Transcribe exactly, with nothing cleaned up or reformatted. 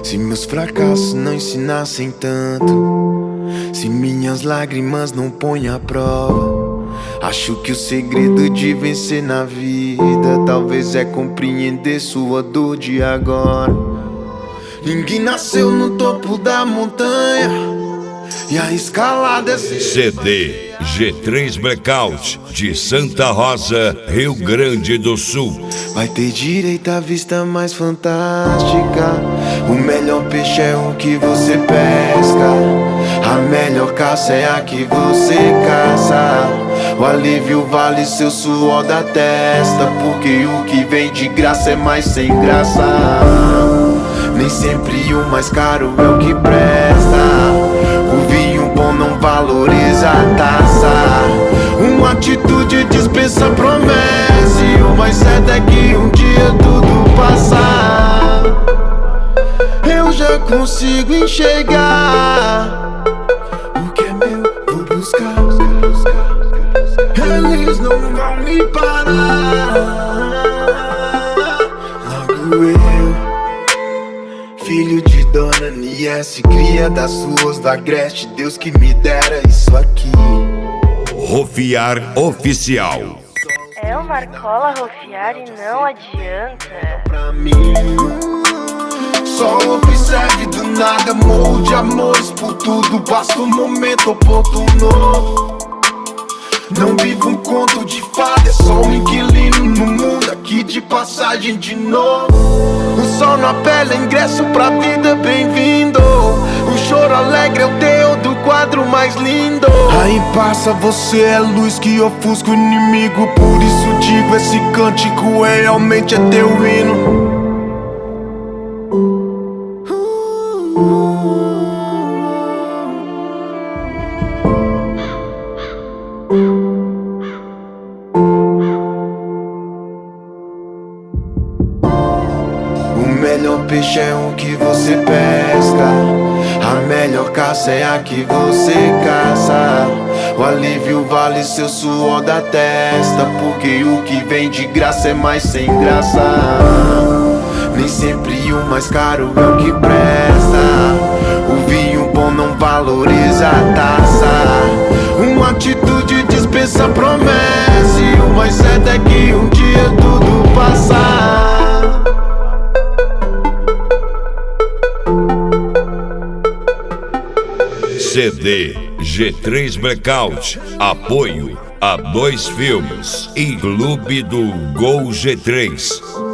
Se meus fracassos não ensinassem tanto, se minhas lágrimas não põem à prova, acho que o segredo de vencer na vida talvez é compreender sua dor de agora. Ninguém nasceu no topo da montanha e a escalada é C D G três Blackout de Santa Rosa, Rio Grande do Sul. Vai ter direito à vista mais fantástica. O melhor peixe é o que você pesca. A melhor caça é a que você caça. O alívio vale seu suor da testa, porque o que vem de graça é mais sem graça. Nem sempre o mais caro é o que presta. O vinho bom não valoriza a taça. Uma atitude dispensa promessa, e o mais certo é que um dia tudo passa. Eu já consigo enxergar o que é meu, vou buscar. Eles não vão me parar. Logo eu, filho de Dona Niesse, cria das ruas do Agreste, Deus que me dera isso aqui. Rofiar Oficial. É o Marcola Rofiar e não adianta. Pra mim, só observe do nada, morro de amores por tudo, basta um momento oportuno. Não vivo um conto de fada, é só um inquilino no mundo aqui de passagem de novo. O sol na pele, ingresso pra vida, bem-vindo. O choro alegre é o teu do quadro mais lindo. Aí passa, você é luz que ofusca o inimigo. Por isso digo, esse cântico é realmente é teu hino. O melhor peixe é o que você pesca. A melhor caça é a que você caça. O alívio vale seu suor da testa, porque o que vem de graça é mais sem graça. Nem sempre o mais caro é o que presta. O vinho bom não valoriza a taça. Uma atitude dispensa promessa, e o mais certo é que um dia tudo passa. C D G três Blackout. Apoio a dois filmes e Clube do Gol G três.